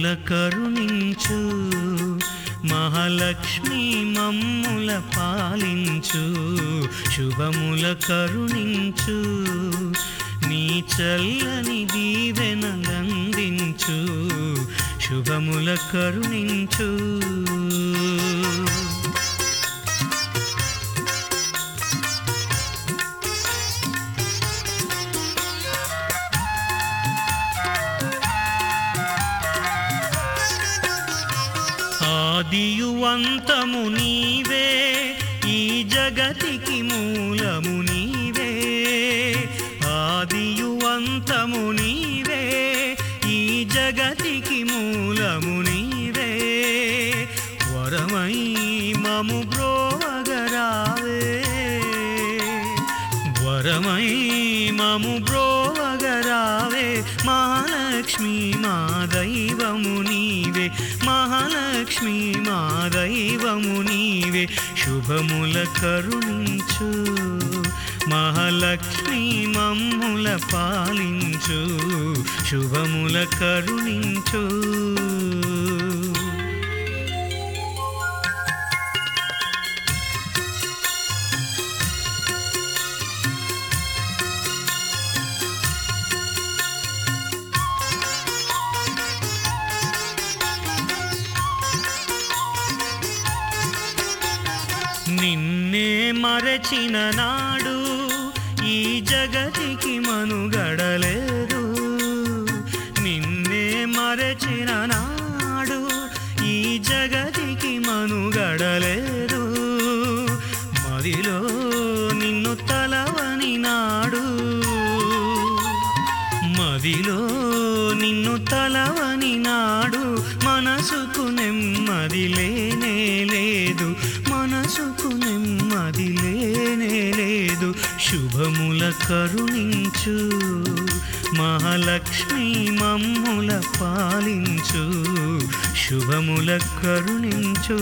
కరుణించు మహాలక్ష్మి మమ్ముల పాలించు శుభముల కరుణించు నీ చల్లని దీవెనలందించు శుభముల కరుణించు ఆదియు అంతము నీవే ఈ జగతికి మూలము నీవే ఆదియు అంతము నీవే ఈ జగతికి మూలము నీవే వరమై మము బ్రోవగరావే వరమై మము బ్రోవగరావే మహాలక్ష్మి మా దైవము నీవే మహాలక్ష్మి మా దైవము నీవే శుభముల కరుణించు మహాలక్ష్మి మమ్ముల పాలించు శుభముల కరుణించు నిన్నే మరచిన నాడు ఈ జగతికి మనుగడలేదు నిన్నే మరచిన నాడు ఈ జగతికి మనుగడలేదు మదిలో నిన్ను తలవని నాడు మదిలో నిన్ను తలవని నాడు మనసుకు నెమ్మది లేనే లేదు మనసుకు నెమ్మది లేనే లేదు శుభముల కరుణించు మహాలక్ష్మి మమ్ముల పాలించు శుభముల కరుణించు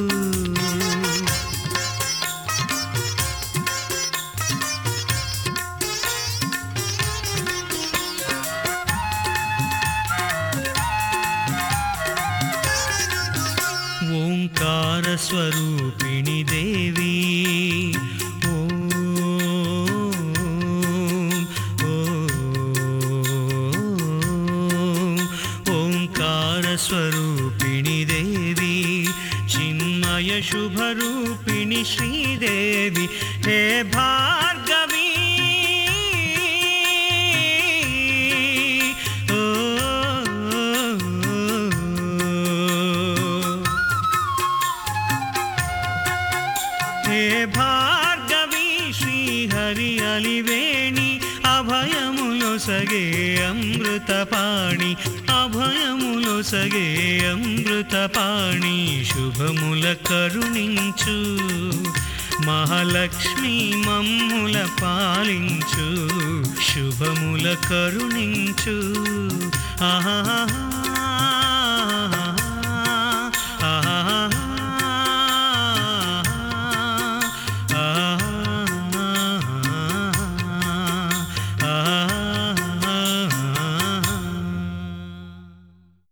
ఓంకార స్వరూపిణి దేవి ఓంకార స్వరూపిణి దేవి చిన్మయ శుభరూపిణి శ్రీదేవి హే భార్గవి హే భార్గవి శ్రీహరి అలివేణి అభయములొసగే అమృతపాణి అభయములొసగే అమృతపాణి శుభముల కరుణించు మహాలక్ష్మి మమ్ముల పాలించు శుభముల కరుణించు ఆహా